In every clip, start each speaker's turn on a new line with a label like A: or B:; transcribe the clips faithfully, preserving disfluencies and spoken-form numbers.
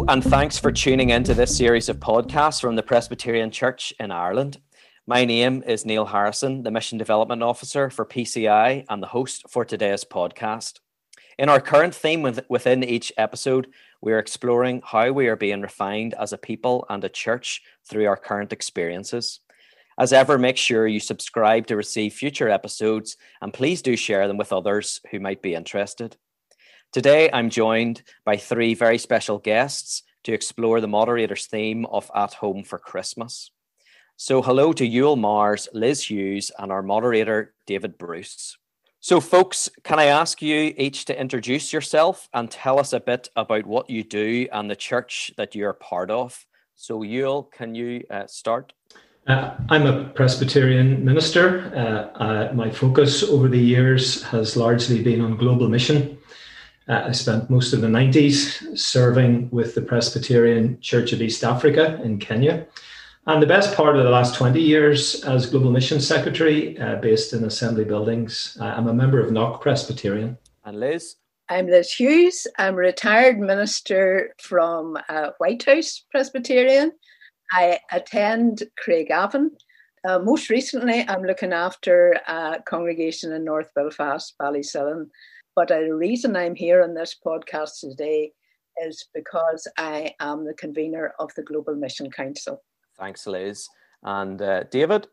A: Hello, and thanks for tuning into this series of podcasts from the Presbyterian Church in Ireland. My name is Neil Harrison, the Mission Development Officer for P C I and the host for today's podcast. In our current theme within each episode, we are exploring how we are being refined as a people and a church through our current experiences. As ever, make sure you subscribe to receive future episodes, and please do share them with others who might be interested. Today, I'm joined by three very special guests to explore the moderator's theme of At Home for Christmas. So hello to Yule Mars, Liz Hughes, and our moderator, David Bruce. So folks, can I ask you each to introduce yourself and tell us a bit about what you do and the church that you're part of? So Yule, can you uh, start?
B: Uh, I'm a Presbyterian minister. Uh, uh, my focus over the years has largely been on global mission. Uh, I spent most of the nineties serving with the Presbyterian Church of East Africa in Kenya, and the best part of the last twenty years as Global Mission Secretary uh, based in Assembly Buildings. Uh, I'm a member of Knock Presbyterian.
A: And Liz?
C: I'm Liz Hughes. I'm a retired minister from uh, White House Presbyterian. I attend Craigavon. Uh, most recently, I'm looking after a congregation in North Belfast, Ballysillan. But the reason I'm here on this podcast today is because I am the convener of the Global Mission Council.
A: Thanks, Liz. And uh, David?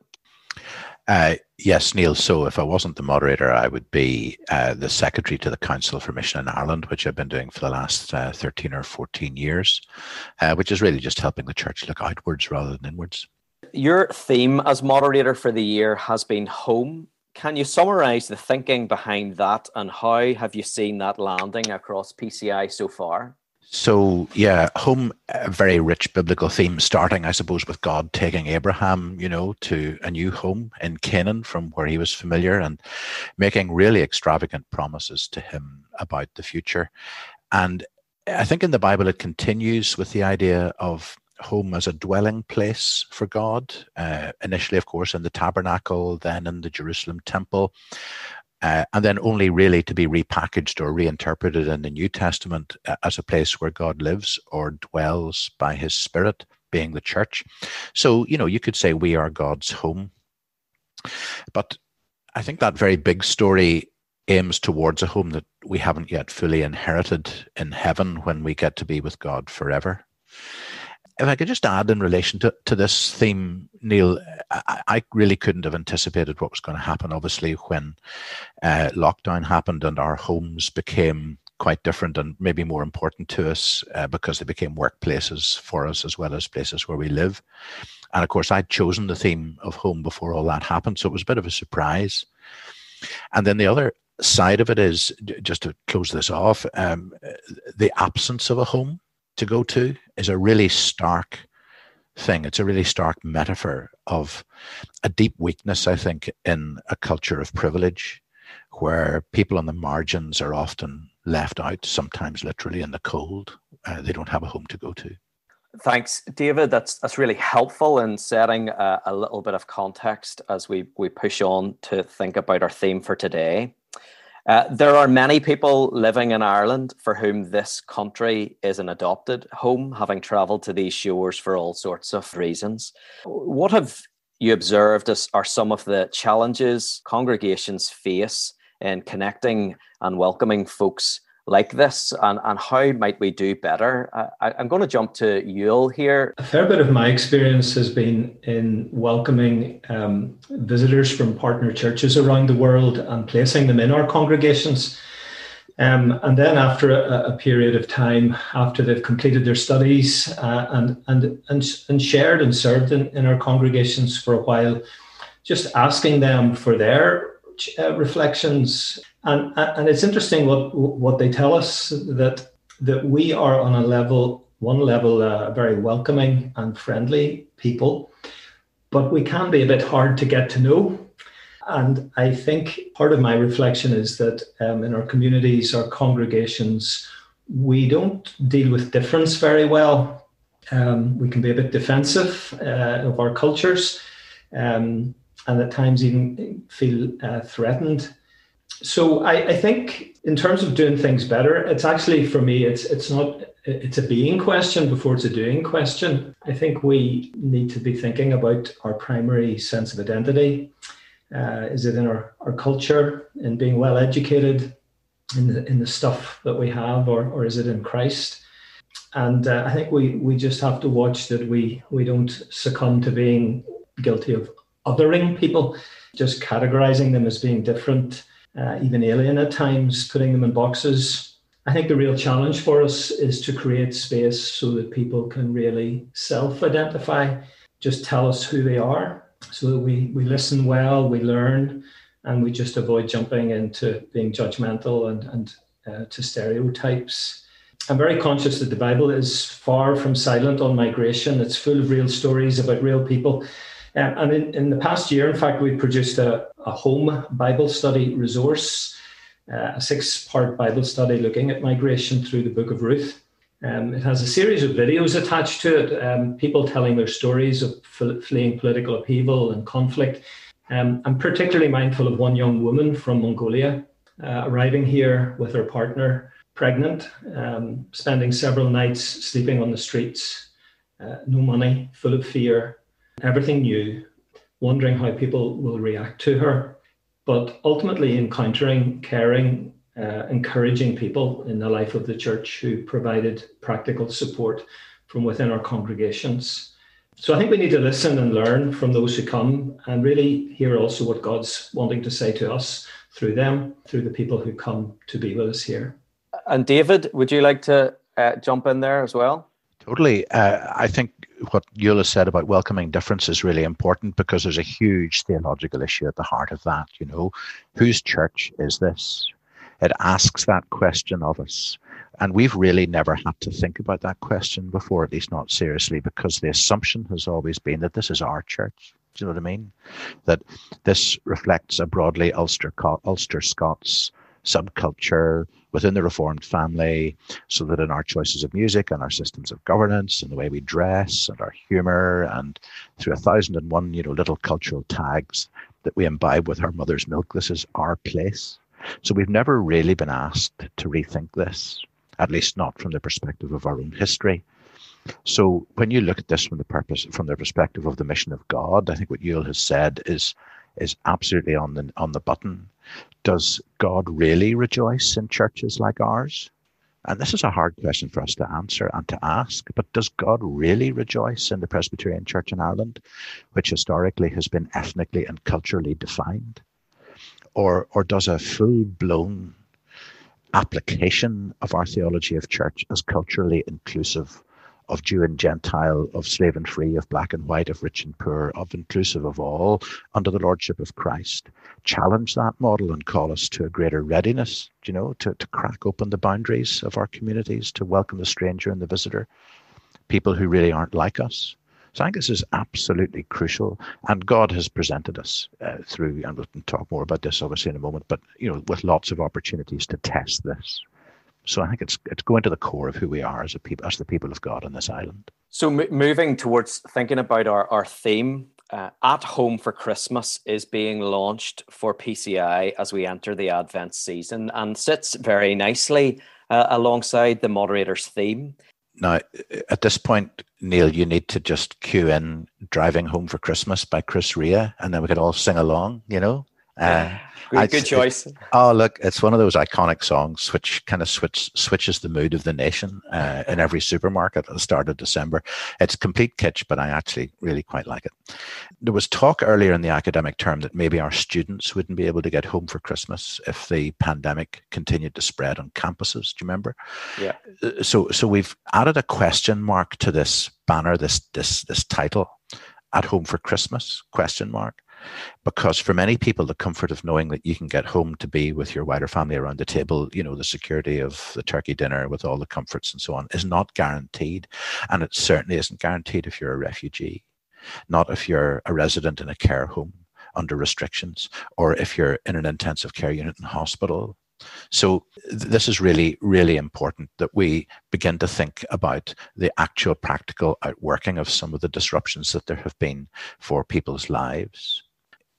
D: Uh, yes, Neil. So if I wasn't the moderator, I would be uh, the secretary to the Council for Mission in Ireland, which I've been doing for the last uh, thirteen or fourteen years, uh, which is really just helping the church look outwards rather than inwards.
A: Your theme as moderator for the year has been home. Can you summarise the thinking behind that, and how have you seen that landing across P C I so far?
D: So, yeah, home, a very rich biblical theme, starting, I suppose, with God taking Abraham, you know, to a new home in Canaan from where he was familiar, and making really extravagant promises to him about the future. And I think in the Bible, it continues with the idea of home as a dwelling place for God, uh, initially, of course, in the tabernacle, then in the Jerusalem temple, uh, and then only really to be repackaged or reinterpreted in the New Testament uh, as a place where God lives or dwells by his Spirit, being the church. So, you know, you could say we are God's home. But I think that very big story aims towards a home that we haven't yet fully inherited in heaven when we get to be with God forever. If I could just add in relation to, to this theme, Neil, I, I really couldn't have anticipated what was going to happen, obviously, when uh, lockdown happened and our homes became quite different and maybe more important to us uh, because they became workplaces for us as well as places where we live. And of course, I'd chosen the theme of home before all that happened, so it was a bit of a surprise. And then the other side of it is, just to close this off, um, the absence of a home to go to is a really stark thing. It's a really stark metaphor of a deep weakness, I think, in a culture of privilege where people on the margins are often left out, sometimes literally in the cold. Uh, they don't have a home to go to.
A: Thanks, David. That's that's really helpful in setting a, a little bit of context as we, we push on to think about our theme for today. Uh, there are many people living in Ireland for whom this country is an adopted home, having travelled to these shores for all sorts of reasons. What have you observed as are some of the challenges congregations face in connecting and welcoming folks like this, and, and how might we do better? I, I'm going to jump to Yule here.
B: A fair bit of my experience has been in welcoming um, visitors from partner churches around the world and placing them in our congregations. Um, and then after a, a period of time, after they've completed their studies uh, and, and, and, and shared and served in, in our congregations for a while, just asking them for their uh, reflections. And, and it's interesting what what they tell us, that that we are on a level, one level, uh, very welcoming and friendly people, but we can be a bit hard to get to know. And I think part of my reflection is that um, in our communities, our congregations, we don't deal with difference very well. Um, we can be a bit defensive uh, of our cultures, um, and at times even feel uh, threatened. So I, I think in terms of doing things better, it's actually, for me, it's it's not, it's a being question before it's a doing question. I think we need to be thinking about our primary sense of identity. Uh, is it in our, our culture, in being well educated, in the, in the stuff that we have, or, or is it in Christ? And uh, I think we we just have to watch that we we don't succumb to being guilty of othering people, just categorizing them as being different, uh, even alien at times, putting them in boxes. I think the real challenge for us is to create space so that people can really self-identify, just tell us who they are, so that we, we listen well, we learn, and we just avoid jumping into being judgmental and, and uh, to stereotypes. I'm very conscious that the Bible is far from silent on migration. It's full of real stories about real people. Um, and in, in the past year, in fact, we produced a, a home Bible study resource, uh, a six-part Bible study looking at migration through the book of Ruth. Um, it has a series of videos attached to it, um, people telling their stories of fleeing political upheaval and conflict. Um, I'm particularly mindful of one young woman from Mongolia uh, arriving here with her partner, pregnant, um, spending several nights sleeping on the streets, uh, no money, full of fear, everything new, wondering how people will react to her, but ultimately encountering, caring, uh, encouraging people in the life of the church who provided practical support from within our congregations. So I think we need to listen and learn from those who come and really hear also what God's wanting to say to us through them, through the people who come to be with us here.
A: And David, would you like to uh, jump in there as well?
D: Totally. Uh, I think what Eula said about welcoming difference is really important, because there's a huge theological issue at the heart of that. You know, whose church is this? It asks that question of us. And we've really never had to think about that question before, at least not seriously, because the assumption has always been that this is our church. Do you know what I mean? That this reflects a broadly Ulster, Ulster Scots subculture within the Reformed family, so that in our choices of music and our systems of governance and the way we dress and our humour and through a thousand and one, you know, little cultural tags that we imbibe with our mother's milk, this is our place. So we've never really been asked to rethink this, at least not from the perspective of our own history. So when you look at this from the purpose, from the perspective of the mission of God, I think what Yule has said is is absolutely on the on the button. Does God really rejoice in churches like ours? And this is a hard question for us to answer and to ask, but does God really rejoice in the Presbyterian Church in Ireland, which historically has been ethnically and culturally defined? Or, or does a full-blown application of our theology of church as culturally inclusive of Jew and Gentile, of slave and free, of black and white, of rich and poor, of inclusive of all, under the lordship of Christ, challenge that model and call us to a greater readiness, you know, to, to crack open the boundaries of our communities, to welcome the stranger and the visitor, people who really aren't like us? So I think this is absolutely crucial, and God has presented us uh, through, and we can talk more about this obviously in a moment, but you know, with lots of opportunities to test this. So I think it's it's going to the core of who we are as a people, as the people of God on this island.
A: So m- moving towards thinking about our, our theme, uh, At Home for Christmas is being launched for P C I as we enter the Advent season, and sits very nicely uh, alongside the moderator's theme.
D: Now, at this point, Neil, you need to just cue in Driving Home for Christmas by Chris Rea, and then we could all sing along, you know? Uh,
A: good, good choice.
D: It, oh, look, it's one of those iconic songs which kind of switch, switches the mood of the nation uh, in every supermarket at the start of December. It's complete kitsch, but I actually really quite like it. There was talk earlier in the academic term that maybe our students wouldn't be able to get home for Christmas if the pandemic continued to spread on campuses. Do you remember?
A: Yeah.
D: So, so we've added a question mark to this banner, this this this title, At Home for Christmas, question mark. Because for many people, the comfort of knowing that you can get home to be with your wider family around the table, you know, the security of the turkey dinner with all the comforts and so on, is not guaranteed. And it certainly isn't guaranteed if you're a refugee, not if you're a resident in a care home under restrictions, or if you're in an intensive care unit in hospital. So this is really, really important that we begin to think about the actual practical outworking of some of the disruptions that there have been for people's lives.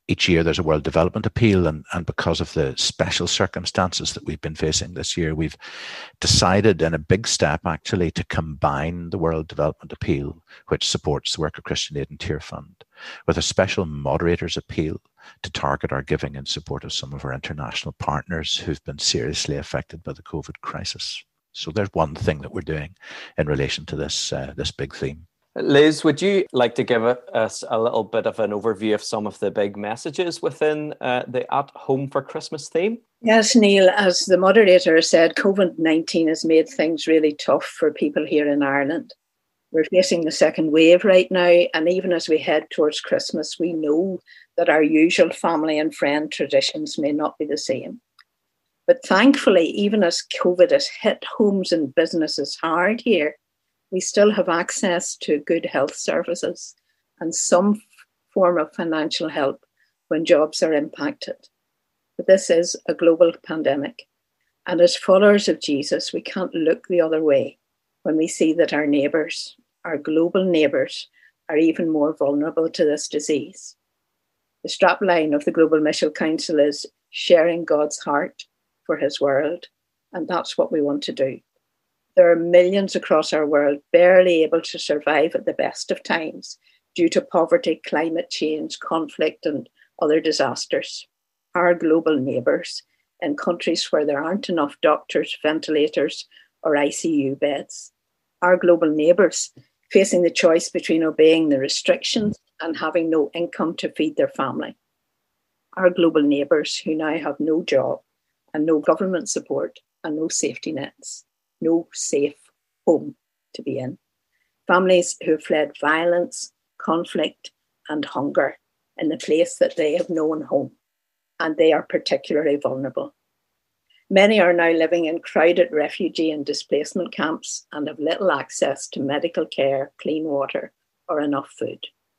D: each year there's a World Development Appeal, and, and because of the special circumstances that we've been facing this year, we've decided in a big step actually to combine the World Development Appeal, which supports the work of Christian Aid and Tear Fund, with a special Moderator's Appeal to target our giving in support of some of our international partners who've been seriously affected by the COVID crisis. So there's one thing that we're doing in relation to this uh, this big theme.
A: Liz, would you like to give us a little bit of an overview of some of the big messages within uh, the At Home for Christmas theme?
C: Yes, Neil, as the moderator said, COVID nineteen has made things really tough for people here in Ireland. We're facing the second wave right now, and even as we head towards Christmas, we know that our usual family and friend traditions may not be the same. But thankfully, even as COVID has hit homes and businesses hard here, we still have access to good health services and some form of financial help when jobs are impacted. But this is a global pandemic. And as followers of Jesus, we can't look the other way when we see that our neighbours, our global neighbours, are even more vulnerable to this disease. The strapline of the Global Mission Council is sharing God's heart for his world, and that's what we want to do. There are millions across our world barely able to survive at the best of times due to poverty, climate change, conflict, and other disasters. Our global neighbours in countries where there aren't enough doctors, ventilators, or I C U beds. Our global neighbours facing the choice between obeying the restrictions and having no income to feed their family. Our global neighbours who now have no job and no government support and no safety nets. No safe home to be in. Families who have fled violence, conflict, and hunger in the place that they have known home, and they are particularly vulnerable. Many are now living in crowded refugee and displacement camps and have little access to medical care, clean water, or enough food.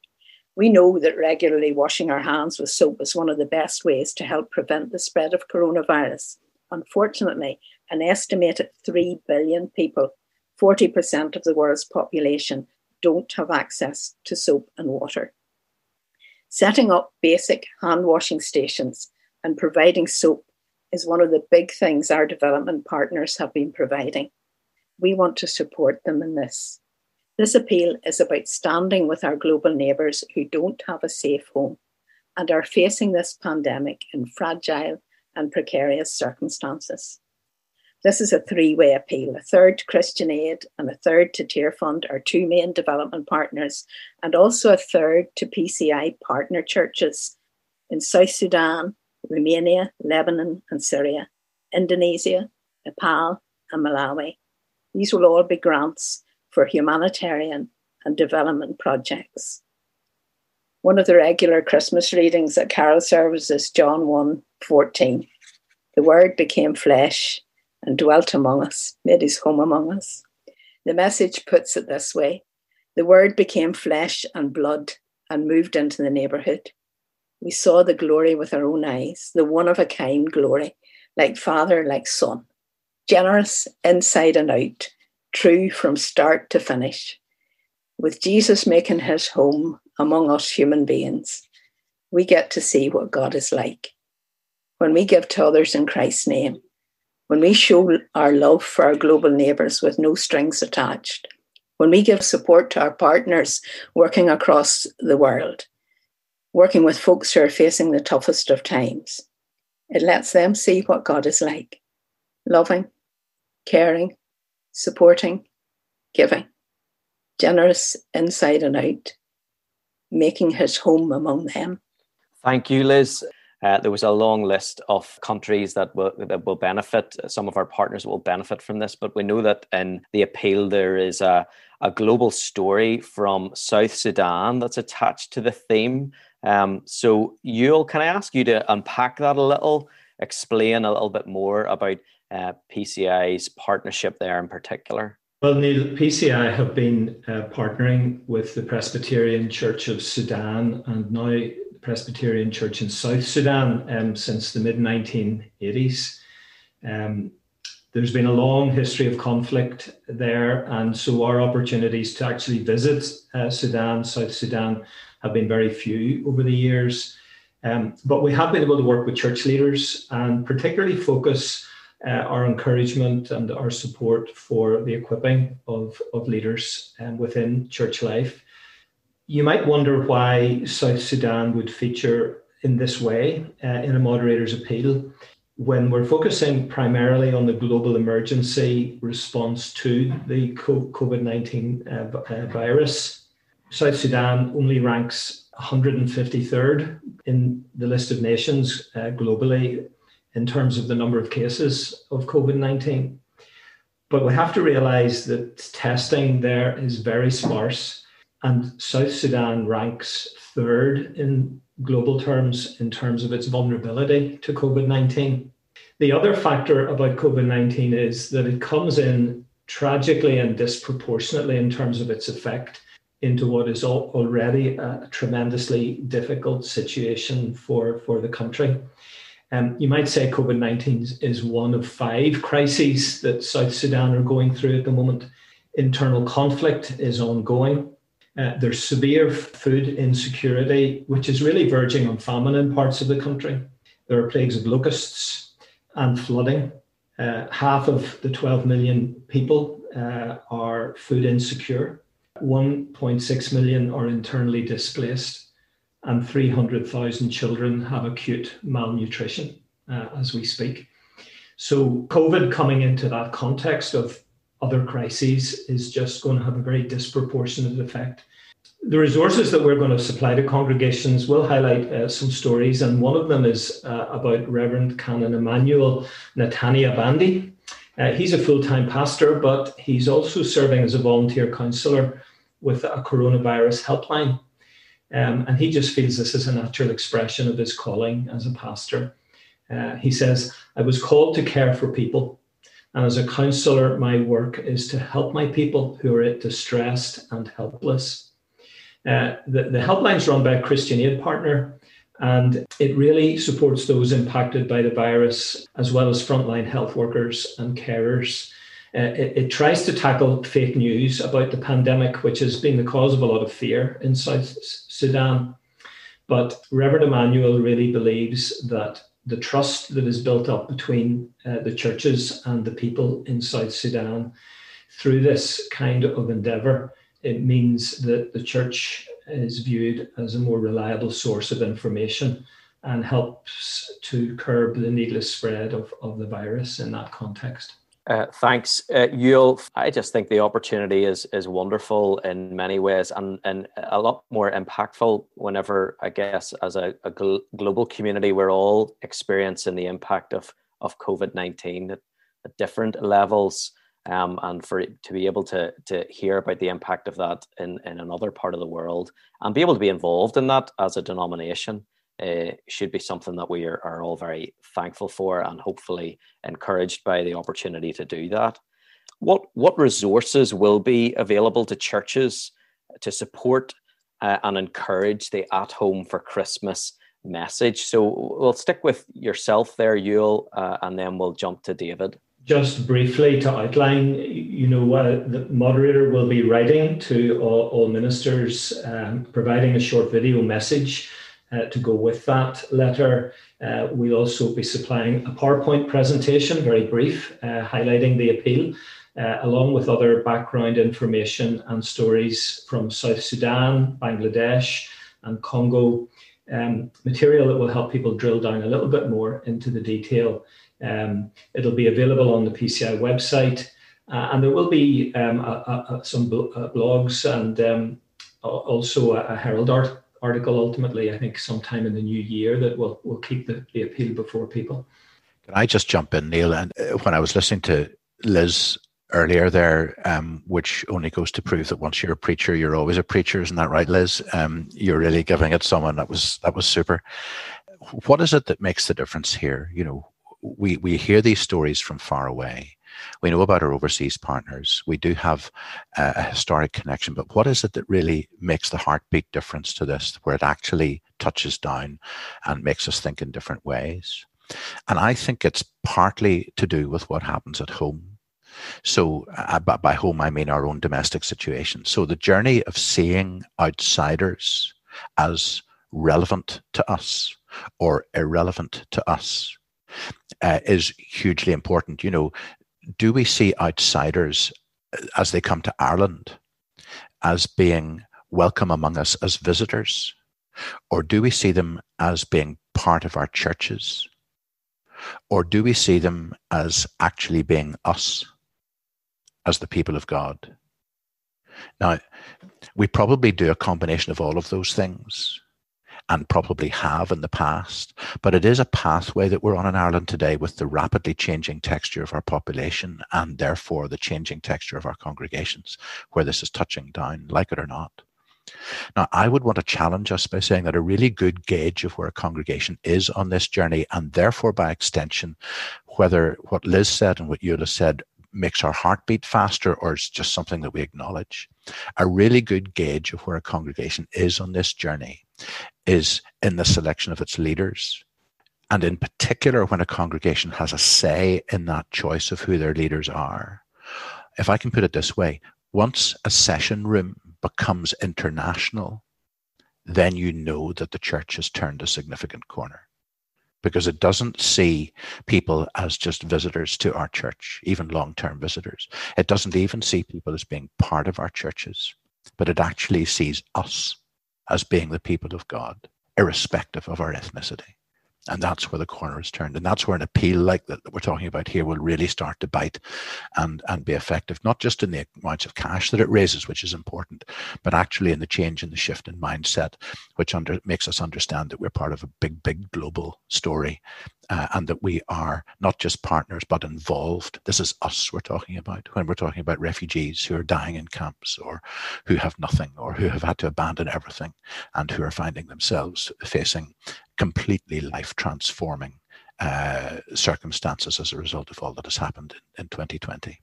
C: We know that regularly washing our hands with soap is one of the best ways to help prevent the spread of coronavirus. Unfortunately, an estimated three billion people, forty percent of the world's population, don't have access to soap and water. Setting up basic hand washing stations and providing soap is one of the big things our development partners have been providing. We want to support them in this. This appeal is about standing with our global neighbours who don't have a safe home and are facing this pandemic in fragile and precarious circumstances. This is a three-way appeal. A third to Christian Aid and a third to Tear Fund, our two main development partners, and also a third to P C I partner churches in South Sudan, Romania, Lebanon and Syria, Indonesia, Nepal and Malawi. These will all be grants for humanitarian and development projects. One of the regular Christmas readings at Carol service is John one fourteen. The Word became flesh and dwelt among us, made his home among us. The message puts it this way: the Word became flesh and blood and moved into the neighbourhood. We saw the glory with our own eyes, the one-of-a-kind glory, like Father, like Son, generous inside and out, true from start to finish. With Jesus making his home among us human beings, we get to see what God is like. When we give to others in Christ's name, when we show our love for our global neighbours with no strings attached, when we give support to our partners working across the world, working with folks who are facing the toughest of times, it lets them see what God is like: loving, caring, supporting, giving, generous inside and out, making his home among them.
A: Thank you, Liz. Uh, there was a long list of countries that will, that will benefit. Some of our partners will benefit from this, but we know that in the appeal there is a, a global story from South Sudan that's attached to the theme. Um, so, Yul, can I ask you to unpack that a little, explain a little bit more about uh, P C I's partnership there in particular?
B: Well, Neil, P C I have been uh, partnering with the Presbyterian Church of Sudan and now the Presbyterian Church in South Sudan um, since the mid nineteen eighties. Um, there's been a long history of conflict there, and so our opportunities to actually visit uh, Sudan, South Sudan, have been very few over the years. Um, but we have been able to work with church leaders and particularly focus uh, our encouragement and our support for the equipping of, of leaders um, within church life. You might wonder why South Sudan would feature in this way uh, in a moderator's appeal when we're focusing primarily on the global emergency response to the COVID nineteen uh, virus. South Sudan only ranks one hundred fifty-third in the list of nations uh, globally in terms of the number of cases of COVID nineteen. But we have to realize that testing there is very sparse, and South Sudan ranks third in global terms in terms of its vulnerability to COVID nineteen. The other factor about COVID nineteen is that it comes in tragically and disproportionately in terms of its effect into what is already a tremendously difficult situation for, for the country. Um, you might say COVID nineteen is one of five crises that South Sudan are going through at the moment. Internal conflict is ongoing. Uh, there's severe food insecurity, which is really verging on famine in parts of the country. There are plagues of locusts and flooding. Uh, half of the twelve million people uh, are food insecure. one point six million are internally displaced, and three hundred thousand children have acute malnutrition uh, as we speak. So COVID coming into that context of other crises is just going to have a very disproportionate effect. The resources that we're going to supply to congregations will highlight uh, some stories, and one of them is uh, about Reverend Canon Emmanuel Natania Bandi. Uh, he's a full-time pastor, but he's also serving as a volunteer counsellor with a coronavirus helpline. Um, and he just feels this is a natural expression of his calling as a pastor. Uh, he says, I was called to care for people. And as a counsellor, my work is to help my people who are distressed and helpless. Uh, the, the helpline is run by a Christian Aid partner, and it really supports those impacted by the virus, as well as frontline health workers and carers. Uh, it, it tries to tackle fake news about the pandemic, which has been the cause of a lot of fear in South Sudan. But Reverend Emmanuel really believes that the trust that is built up between uh, the churches and the people in South Sudan through this kind of endeavour, it means that the church is viewed as a more reliable source of information and helps to curb the needless spread of, of the virus in that context.
A: Uh, thanks, uh, Yul. I just think the opportunity is is wonderful in many ways, and, and a lot more impactful whenever, I guess, as a, a gl- global community, we're all experiencing the impact of, of COVID nineteen at, at different levels. Um, and for to be able to to hear about the impact of that in, in another part of the world and be able to be involved in that as a denomination uh, should be something that we are, are all very thankful for and hopefully encouraged by the opportunity to do that. What what resources will be available to churches to support uh, and encourage the At Home for Christmas message? So we'll stick with yourself there, Yul, uh, and then we'll jump to David.
B: Just briefly to outline, you know, uh, the moderator will be writing to all, all ministers, um, providing a short video message uh, to go with that letter. Uh, we'll also be supplying a PowerPoint presentation, very brief, uh, highlighting the appeal, uh, along with other background information and stories from South Sudan, Bangladesh, and Congo. Um, material that will help people drill down a little bit more into the detail. Um, it'll be available on the P C I website, uh, and there will be um, a, a, some bl- uh, blogs and um, also a, a Herald art- article ultimately, I think sometime in the new year, that will, will keep the, the appeal before people.
D: Can I just jump in, Neil? And when I was listening to Liz earlier there, um, which only goes to prove that once you're a preacher, you're always a preacher. Isn't that right, Liz? Um, you're really giving it someone that was that was super. What is it that makes the difference here? You know, we we hear these stories from far away. We know about our overseas partners. We do have a, a historic connection, but what is it that really makes the heartbeat difference to this, where it actually touches down and makes us think in different ways? And I think it's partly to do with what happens at home. So uh, by home, I mean our own domestic situation. So the journey of seeing outsiders as relevant to us, or irrelevant to us uh, is hugely important. You know, do we see outsiders as they come to Ireland as being welcome among us as visitors? Or do we see them as being part of our churches? Or do we see them as actually being us, as the people of God? Now, we probably do a combination of all of those things, and probably have in the past, but it is a pathway that we're on in Ireland today with the rapidly changing texture of our population and therefore the changing texture of our congregations, where this is touching down, like it or not. Now, I would want to challenge us by saying that a really good gauge of where a congregation is on this journey, and therefore by extension, whether what Liz said and what Eula said makes our heart beat faster or is just something that we acknowledge. A really good gauge of where a congregation is on this journey is in the selection of its leaders. And in particular, when a congregation has a say in that choice of who their leaders are. If I can put it this way, once a session room becomes international, then you know that the church has turned a significant corner, because it doesn't see people as just visitors to our church, even long-term visitors. It doesn't even see people as being part of our churches, but it actually sees us as being the people of God, irrespective of our ethnicity. And that's where the corner is turned. And that's where an appeal like that, that we're talking about here will really start to bite and, and be effective, not just in the amounts of cash that it raises, which is important, but actually in the change in the shift in mindset, which under, makes us understand that we're part of a big, big global story, uh, and that we are not just partners, but involved. This is us we're talking about when we're talking about refugees who are dying in camps, or who have nothing, or who have had to abandon everything, and who are finding themselves facing completely life-transforming uh, circumstances as a result of all that has happened in, in twenty twenty.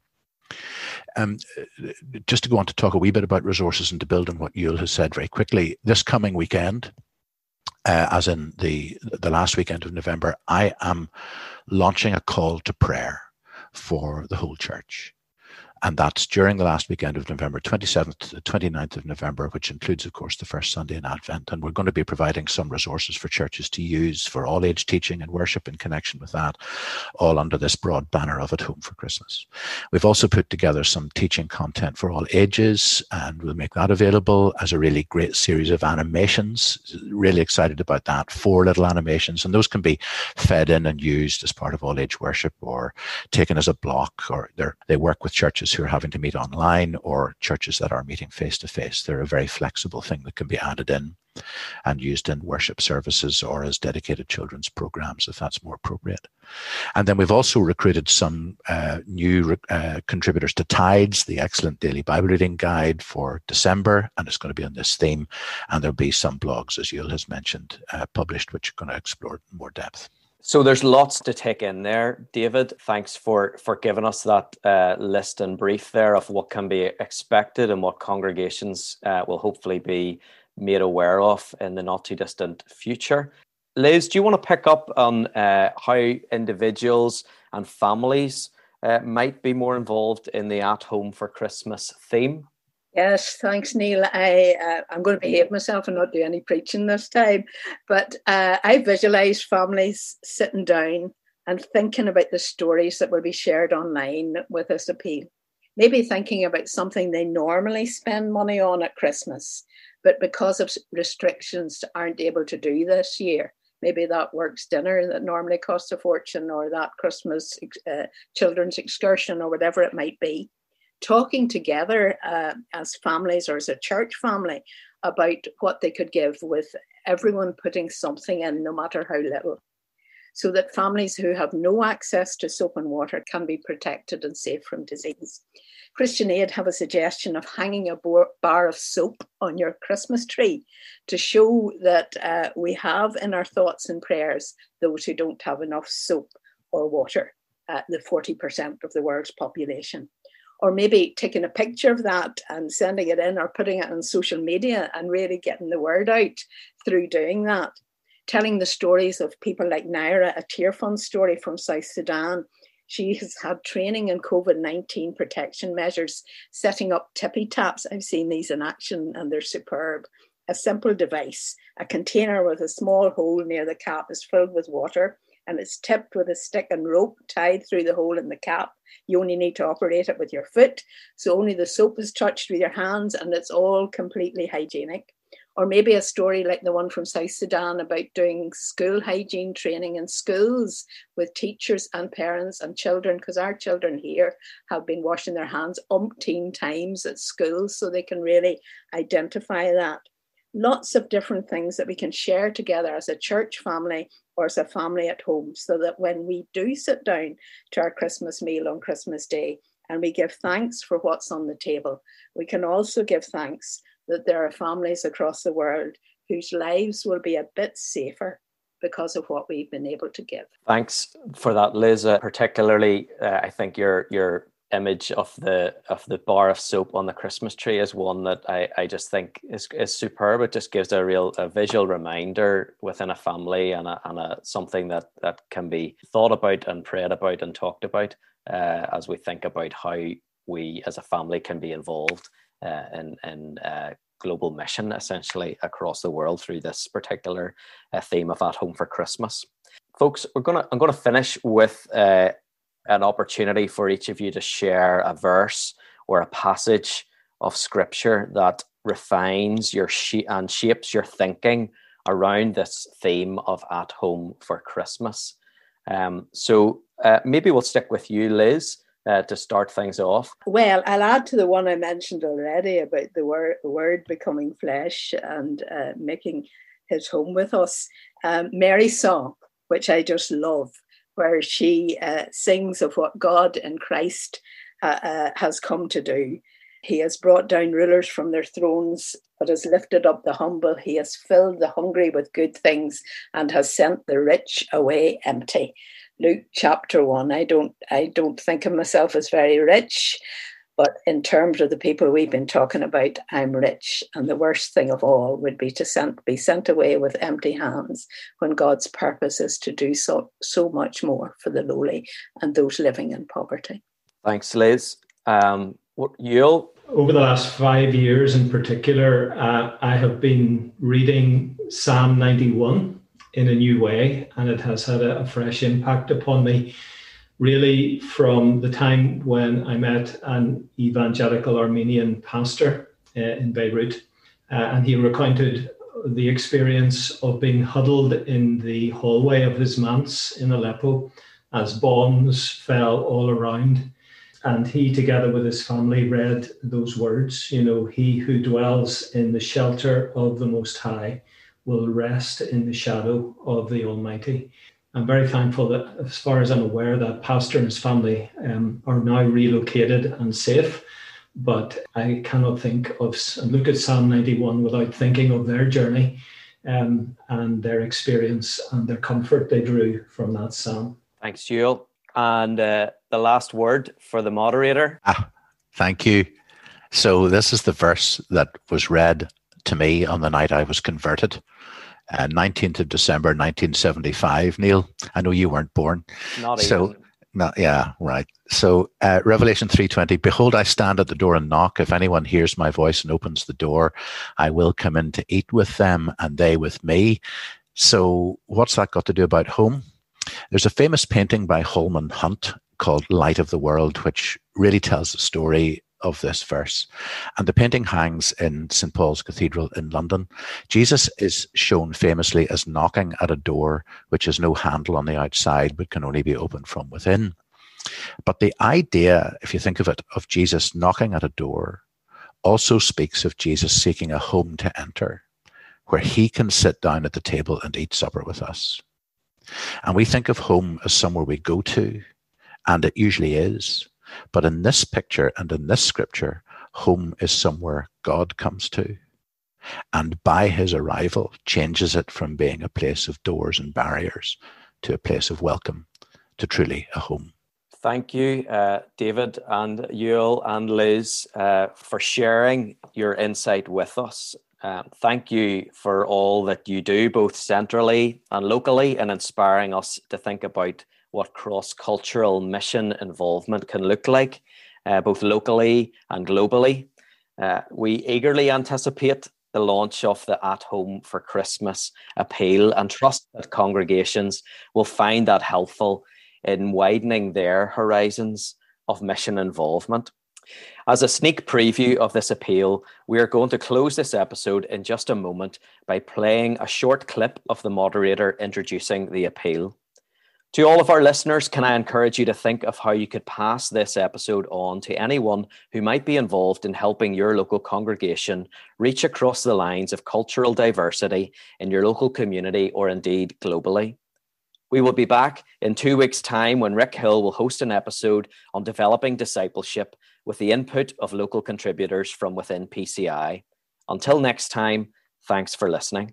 D: Um, just to go on to talk a wee bit about resources and to build on what Yul has said very quickly, this coming weekend, uh, as in the, the last weekend of November, I am launching a call to prayer for the whole church. And that's during the last weekend of November, twenty-seventh to the twenty-ninth of November, which includes, of course, the first Sunday in Advent. And we're going to be providing some resources for churches to use for all age teaching and worship in connection with that, all under this broad banner of At Home for Christmas. We've also put together some teaching content for all ages, and we'll make that available as a really great series of animations. Really excited about that. Four little animations, and those can be fed in and used as part of all age worship, or taken as a block, or they work with churches who are having to meet online, or churches that are meeting face to face. They're a very flexible thing that can be added in and used in worship services or as dedicated children's programs, if that's more appropriate. And then we've also recruited some uh, new uh, contributors to Tides, the excellent daily Bible reading guide for December, and it's going to be on this theme. And there'll be some blogs, as Yul has mentioned, uh, published, which are going to explore in more depth.
A: So there's lots to take in there, David. Thanks for, for giving us that uh, list and brief there of what can be expected and what congregations uh, will hopefully be made aware of in the not too distant future. Liz, do you want to pick up on uh, how individuals and families uh, might be more involved in the At Home for Christmas theme?
C: Yes, thanks, Neil. I, uh, I'm going to behave myself and not do any preaching this time. But uh, I visualise families sitting down and thinking about the stories that will be shared online with this appeal. Maybe thinking about something they normally spend money on at Christmas, but because of restrictions aren't able to do this year. Maybe that works dinner that normally costs a fortune, or that Christmas uh, children's excursion, or whatever it might be. Talking together uh, as families or as a church family about what they could give, with everyone putting something in, no matter how little, so that families who have no access to soap and water can be protected and safe from disease. Christian Aid have a suggestion of hanging a bar of soap on your Christmas tree to show that uh, we have in our thoughts and prayers those who don't have enough soap or water, uh, the forty percent of the world's population. Or maybe taking a picture of that and sending it in, or putting it on social media and really getting the word out through doing that. Telling the stories of people like Naira, a Tear Fund story from South Sudan. She has had training in COVID nineteen protection measures, setting up tippy taps. I've seen these in action and they're superb. A simple device, a container with a small hole near the cap is filled with water and it's tipped with a stick and rope tied through the hole in the cap. You only need to operate it with your foot, so only the soap is touched with your hands and it's all completely hygienic. Or maybe a story like the one from South Sudan about doing school hygiene training in schools with teachers and parents and children, because our children here have been washing their hands umpteen times at school, so they can really identify that. Lots of different things that we can share together as a church family or as a family at home, so that when we do sit down to our Christmas meal on Christmas Day and we give thanks for what's on the table, we can also give thanks that there are families across the world whose lives will be a bit safer because of what we've been able to give.
A: Thanks for that, Liz. Uh, particularly, uh, I think your your image of the of the bar of soap on the Christmas tree is one that I, I just think is is superb. It just gives a real a visual reminder within a family and a, and a something that that can be thought about and prayed about and talked about uh, as we think about how we as a family can be involved Uh, in, in uh, global mission, essentially, across the world through this particular uh, theme of At Home for Christmas. Folks, we're gonna I'm gonna finish with uh, an opportunity for each of you to share a verse or a passage of Scripture that refines your sh- and shapes your thinking around this theme of At Home for Christmas. Um, so uh, maybe we'll stick with you, Liz, Uh, to start things off.
C: Well, I'll add to the one I mentioned already about the word, the word becoming flesh and uh, making his home with us. Um, Mary's song, which I just love, where she uh, sings of what God in Christ uh, uh, has come to do. He has brought down rulers from their thrones, but has lifted up the humble. He has filled the hungry with good things and has sent the rich away empty. Luke chapter one. I don't I don't think of myself as very rich, but in terms of the people we've been talking about, I'm rich. And the worst thing of all would be to sent, be sent away with empty hands when God's purpose is to do so, so much more for the lowly and those living in poverty.
A: Thanks, Liz. Um, what, Yul?
B: Over the last five years in particular, uh, I have been reading Psalm ninety-one in a new way, and it has had a, a fresh impact upon me, really from the time when I met an evangelical Armenian pastor uh, in Beirut, uh, and he recounted the experience of being huddled in the hallway of his manse in Aleppo as bombs fell all around. And he, together with his family, read those words, you know, he who dwells in the shelter of the Most High will rest in the shadow of the Almighty. I'm very thankful that, as far as I'm aware, that pastor and his family um, are now relocated and safe. But I cannot think of and look at Psalm ninety-one without thinking of their journey um, and their experience and their comfort they drew from that psalm.
A: Thanks, Yul. And uh, the last word for the moderator.
D: Ah, thank you. So this is the verse that was read to me on the night I was converted, uh, nineteenth of December, nineteen seventy-five. Neil, I know you weren't born.
A: Not
D: so,
A: even.
D: No, yeah, right. So uh, Revelation three twenty, behold, I stand at the door and knock. If anyone hears my voice and opens the door, I will come in to eat with them and they with me. So what's that got to do about home? There's a famous painting by Holman Hunt called Light of the World, which really tells the story of this verse. And the painting hangs in Saint Paul's Cathedral in London. Jesus is shown famously as knocking at a door which has no handle on the outside but can only be opened from within. But the idea, if you think of it, of Jesus knocking at a door also speaks of Jesus seeking a home to enter, where he can sit down at the table and eat supper with us. And we think of home as somewhere we go to, and it usually is. But in this picture and in this scripture, home is somewhere God comes to. And by his arrival, changes it from being a place of doors and barriers to a place of welcome, to truly a home.
A: Thank you, uh, David and Yul and Liz, uh, for sharing your insight with us. Uh, thank you for all that you do, both centrally and locally, and inspiring us to think about what cross-cultural mission involvement can look like, uh, both locally and globally. Uh, we eagerly anticipate the launch of the At Home for Christmas appeal and trust that congregations will find that helpful in widening their horizons of mission involvement. As a sneak preview of this appeal, we are going to close this episode in just a moment by playing a short clip of the moderator introducing the appeal. To all of our listeners, can I encourage you to think of how you could pass this episode on to anyone who might be involved in helping your local congregation reach across the lines of cultural diversity in your local community or indeed globally. We will be back in two weeks' time when Rick Hill will host an episode on developing discipleship with the input of local contributors from within P C I. Until next time, thanks for listening.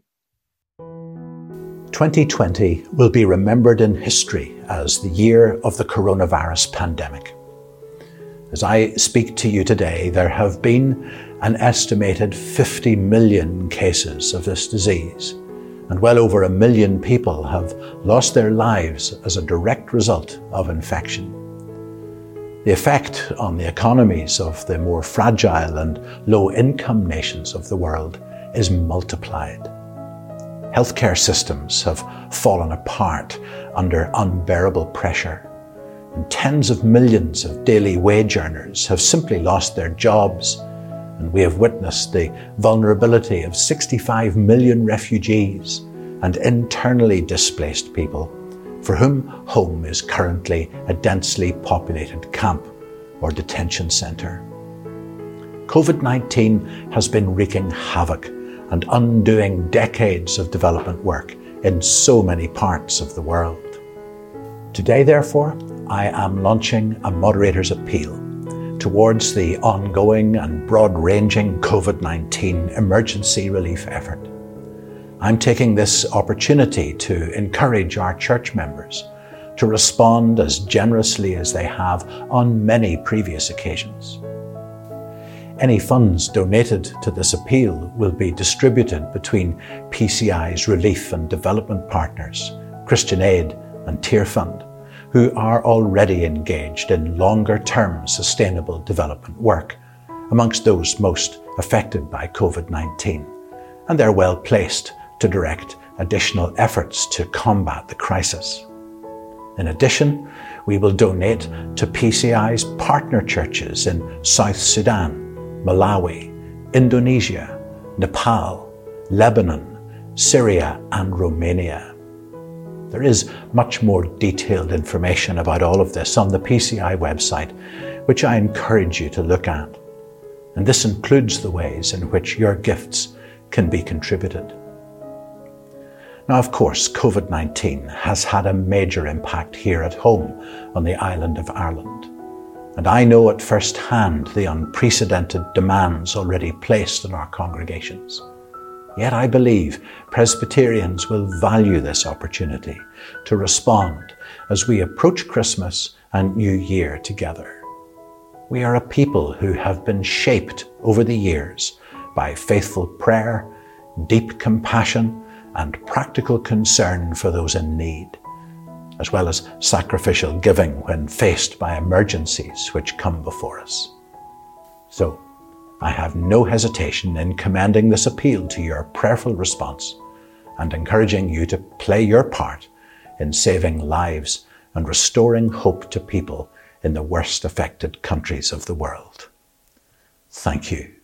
D: twenty twenty will be remembered in history as the year of the coronavirus pandemic. As I speak to you today, there have been an estimated fifty million cases of this disease, and well over a million people have lost their lives as a direct result of infection. The effect on the economies of the more fragile and low-income nations of the world is multiplied. Healthcare systems have fallen apart under unbearable pressure, and tens of millions of daily wage earners have simply lost their jobs, and we have witnessed the vulnerability of sixty-five million refugees and internally displaced people for whom home is currently a densely populated camp or detention centre. COVID nineteen has been wreaking havoc and undoing decades of development work in so many parts of the world. Today, therefore, I am launching a moderator's appeal towards the ongoing and broad-ranging COVID nineteen emergency relief effort. I'm taking this opportunity to encourage our church members to respond as generously as they have on many previous occasions. Any funds donated to this appeal will be distributed between P C I's relief and development partners, Christian Aid and Tear Fund, who are already engaged in longer-term sustainable development work amongst those most affected by COVID nineteen, and they're well placed to direct additional efforts to combat the crisis. In addition, we will donate to P C I's partner churches in South Sudan, Malawi, Indonesia, Nepal, Lebanon, Syria, and Romania. There is much more detailed information about all of this on the P C I website, which I encourage you to look at. And this includes the ways in which your gifts can be contributed. Now, of course, COVID nineteen has had a major impact here at home on the island of Ireland. And I know at first hand the unprecedented demands already placed on our congregations. Yet I believe Presbyterians will value this opportunity to respond as we approach Christmas and New Year together. We are a people who have been shaped over the years by faithful prayer, deep compassion, and practical concern for those in need, as well as sacrificial giving when faced by emergencies which come before us. So, I have no hesitation in commending this appeal to your prayerful response and encouraging you to play your part in saving lives and restoring hope to people in the worst affected countries of the world. Thank you.